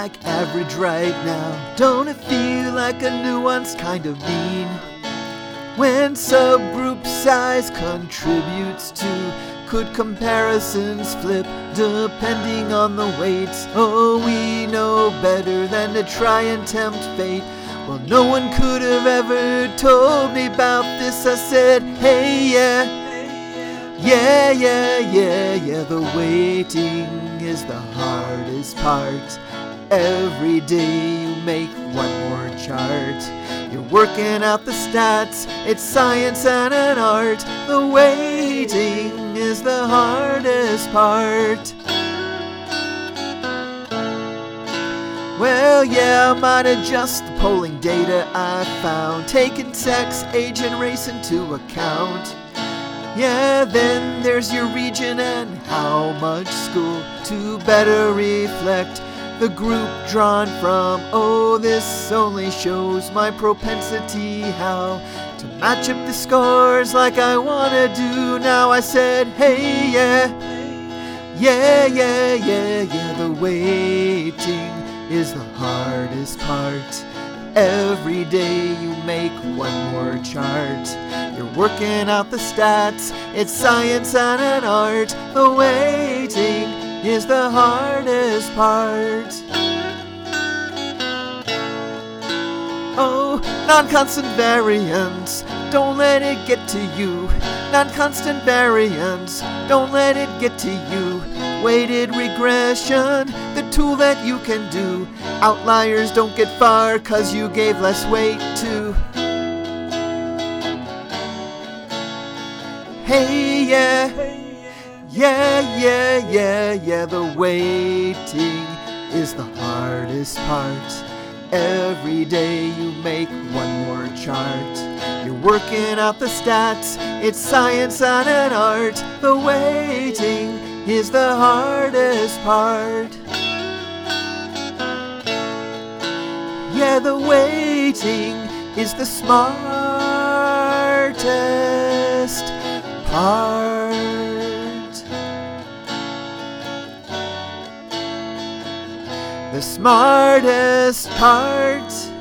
like average right now? Don't it feel like a nuanced kind of mean? When subgroup size contributes to, could comparisons flip depending on the weights? Oh, we know better than to try and tempt fate. Well, no one could have ever told me about this. I said, hey, yeah, the waiting is the hardest part. Every day you make one more chart. You're working out the stats, it's science and an art. The waiting is the hardest part. Well, yeah, I might adjust the polling data I found, taking sex, age, and race into account. Yeah, then there's your region and how much school to better reflect the group drawn from. Oh, this only shows my propensity how to match up the scores like I wanna do. Now I said, hey, yeah, the waiting is the hardest part. Every day you make one more chart. You're working out the stats, it's science and an art. The waiting is the hardest part. Oh, non-constant variance, don't let it get to you. Non-constant variance, don't let it get to you. Weighted regression, the tool that you can do. Outliers don't get far 'cause you gave less weight to. Hey, yeah, the waiting is the hardest part. Every day you make one more chart. You're working out the stats, it's science and an art. The waiting is the hardest part. Yeah, the waiting is the smartest part. The smartest part.